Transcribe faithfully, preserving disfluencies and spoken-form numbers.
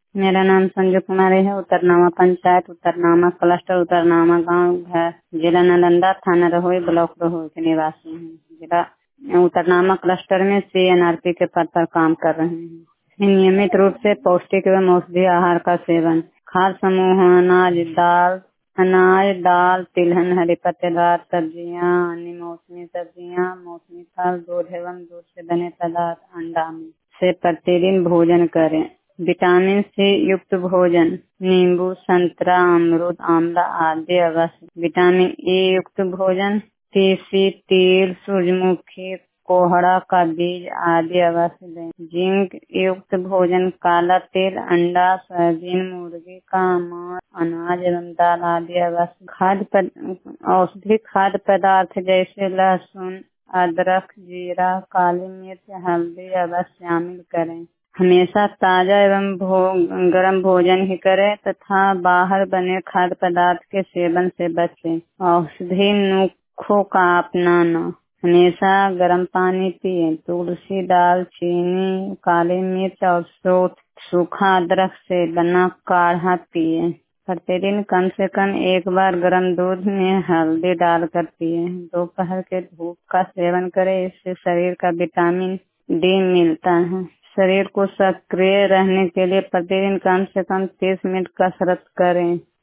मेरा नाम संजू कुमारी है। उतरनामा पंचायत, उतरनामा क्लस्टर, उतरनामा गांव है। जिला नालंदा, थाना रहोई, ब्लॉक रहोई के निवासी हैं। जिला उतरनामा क्लस्टर में सी एन आर पी के पद पर काम कर रहे हैं। नियमित रूप से पौष्टिक एवं औषधीय आहार का सेवन, खाद्य समूह अनाज, दाल अनाज दाल तिलहन, हरी पत्तेदार सब्जियां, अन्य मौसमी सब्जियां, मौसमी फल, दूध एवं दूध से बने पदार्थ, अंडा में से प्रतिदिन भोजन करें। विटामिन सी युक्त भोजन, नींबू, संतरा, अमरूद, आंवला आदि अवश्य। विटामिन ए युक्त भोजन, तीसी, तिल, सूरजमुखी, कोहड़ा का बीज आदि अवश्य दें। जिंक युक्त भोजन, काला तिल, अंडा, सोयाबीन, मुर्गी का मांस, अनाज एवं दाल आदि अवश्य। खाद्य औषधि खाद्य पदार्थ जैसे लहसुन, अदरक, जीरा, काली मिर्च, हल्दी अवश्य शामिल करें। हमेशा ताजा एवं भो, गर्म भोजन ही करें तथा बाहर बने खाद्य पदार्थ के सेवन से बचें। औषधि नुस्खों का अपनाना, हमेशा गर्म पानी पिए। तुलसी, दालचीनी, काली मिर्च और सौंठ, सूखा अदरक से बना काढ़ा पिए। प्रतिदिन कम से कम एक बार गर्म दूध में हल्दी डालकर पिए। दोपहर के धूप का सेवन करें, इससे शरीर का विटामिन डी मिलता है। शरीर को सक्रिय रहने के लिए प्रतिदिन कम से कम तीस मिनट कसरत करें।